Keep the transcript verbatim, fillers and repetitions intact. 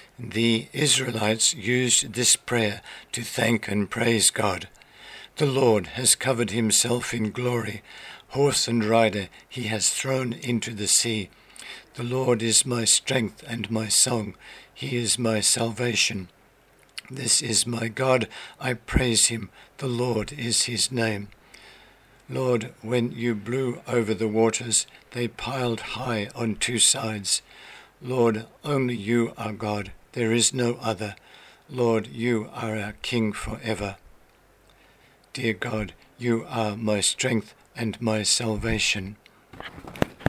The Israelites used this prayer to thank and praise God. The Lord has covered himself in glory. Horse and rider he has thrown into the sea. The Lord is my strength and my song. He is my salvation. This is my God. I praise him. The Lord is his name. Lord, when you blew over the waters, they piled high on two sides. Lord, only you are God. There is no other. Lord, you are our King forever. Dear God, you are my strength and my salvation.